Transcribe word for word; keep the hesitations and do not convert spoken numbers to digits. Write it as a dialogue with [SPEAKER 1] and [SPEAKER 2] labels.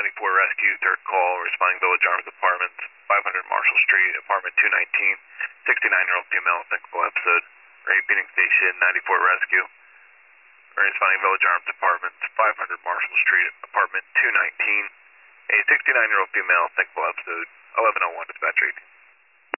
[SPEAKER 1] ninety-four Rescue, third call, responding Village Arms Apartments, five hundred Marshall Street, apartment two nineteen, sixty-nine-year-old female, thinkable episode. Repeating station, ninety-four Rescue, responding Village Arms Apartments, five hundred Marshall Street, apartment two nineteen, a sixty-nine-year-old female, thinkable episode, eleven oh one dispatch eighteen.